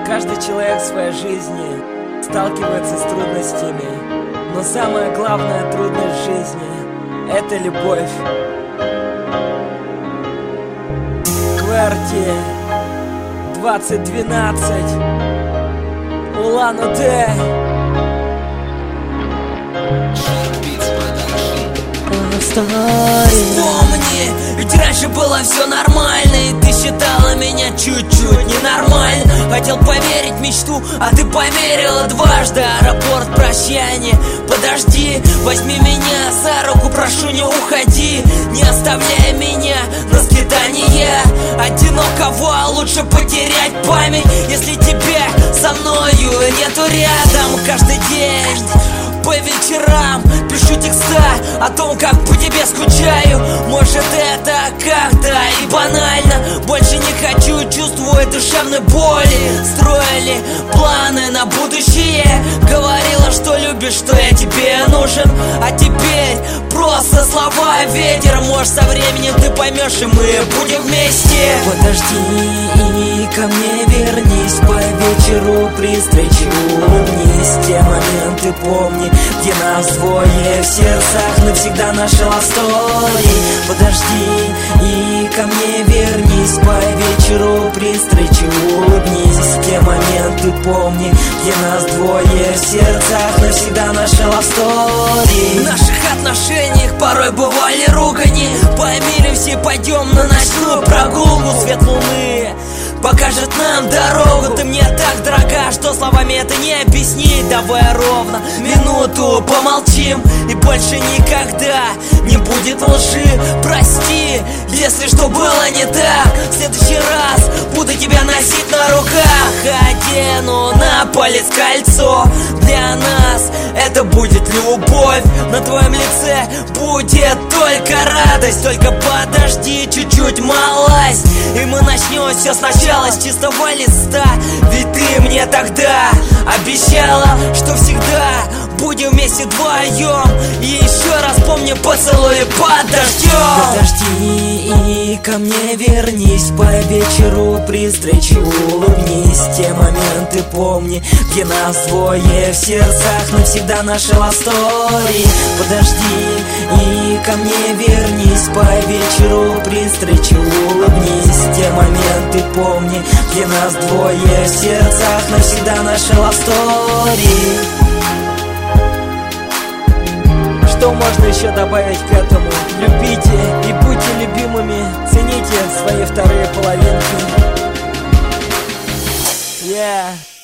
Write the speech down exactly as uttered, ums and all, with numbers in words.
Каждый человек в своей жизни сталкивается с трудностями, но самая главная трудность в жизни — это любовь. Кварти двадцать двенадцать, Улан-Удэ. Вспомни, ведь раньше было все нормально, и ты считала меня чуть-чуть ненормально. Хотел поверить в мечту, а ты поверила дважды. Аэропорт, прощание, подожди, возьми меня за руку, прошу, не уходи. Не оставляй меня на скитания одинокого, лучше потерять память, если тебя со мною нету рядом. Каждый день по вечерам пишу текста о том, как по тебе скучаю. Может, это как-то и банально, больше не хочу чувствовать душевной боли. Строили планы на будущее, говорила, что любишь, что я тебе нужен. А теперь просто слова ветер. Может, со временем ты поймешь, и мы будем вместе. Подожди и ко мне вернись по вечеру при встрече. Улыбнись, те моменты помни, где нас двое в сердцах навсегда наша love story. Подожди и ко мне вернись по вечеру при встрече. Улыбнись, те моменты помни, где нас двое в сердцах навсегда наша love story. В наших отношениях порой бывали ругани. Помиримся и пойдем на ночную прогулку. Свет луны покажет нам дорогу. Ты мне так дорога, что словами это не объяснить. Давай ровно минуту помолчим, и больше никогда не будет лжи. Прости, если что было не так. В следующий раз буду тебя носить на руках. Одену на палец кольцо. Для нас это будет любовь. На твоем лице будет только радость. Только подожди чуть-чуть, малость, и мы начнем все сначала с чистого листа. Ведь ты мне тогда обещала, что всегда будем вместе вдвоем. И еще раз помни поцелуй под дождем. Подожди и ко мне вернись по вечеру при встрече. Улыбнись, те моменты помни, где нас двое в сердцах навсегда наша love story. Подожди и ко мне вернись по вечеру при встрече. Улыбнись, те моменты помни, где нас двое в сердцах навсегда наша love story. Что можно еще добавить к этому? Любите и будьте любимыми, цените свои вторые половинки. Yeah.